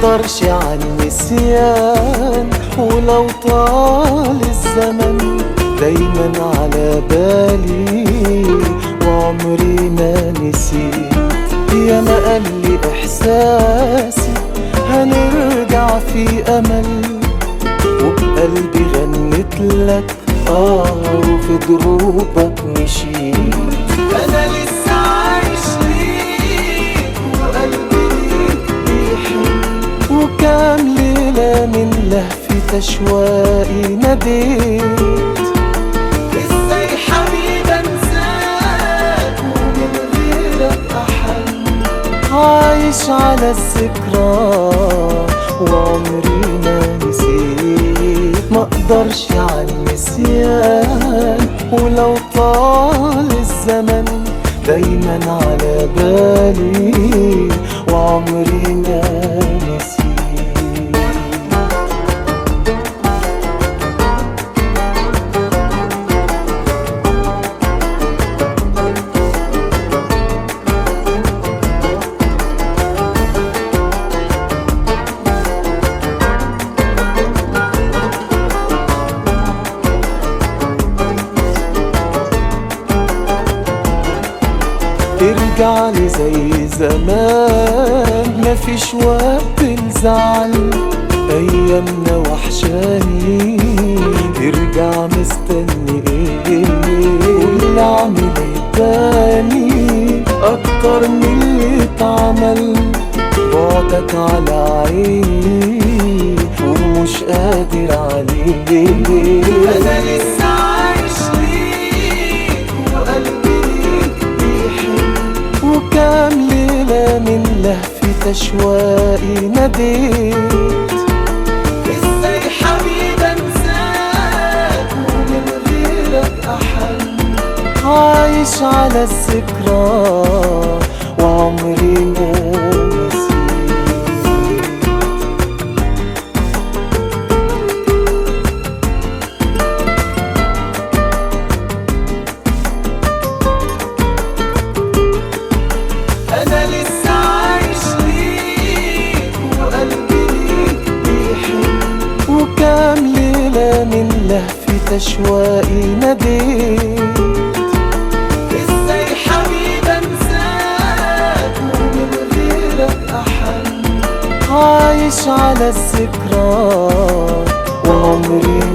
مقدرش على النسيان، ولو طال الزمن دايما على بالي وعمري ما نسيت. يا ما قال لي احساسي هنرجع في امل، وبقلبي غنت لك وفي دروبك مشيت. انا لسه عايش ليك وقلبي ليك بيحن، وكام ليلة من لهفة اشواقي ناديت. ازاي حبيبي انساك ومن غيرك احن، عايش على الذكرى وعمري ما نسيت. مقدرش على النسيان، ولو طال الزمن دايما على بالي وعمري ما نسيت. ارجع لي زي زمان، مفيش وقت الزعل، ايامنا وحشاني. ارجع مستني ايه؟ قول اعمل ايه تاني اكتر من اللي اتعمل؟ بعدك على عيني ومش قادر عليه. انا لسه عايش ليك وقلبي وكام ليلة من لهفة اشواقي ناديت. ازاي حبيبي انساك ومن غيرك احن، عايش على الذكرى وعمري ما نسيت. أنا لسه عايش ليك وقلبي ليك بيحن، وكام ليلة من لهفة أشواقي ناديت. ازاي حبيبي انساك ومن غيرك أحن، عايش على الذكرى وعمري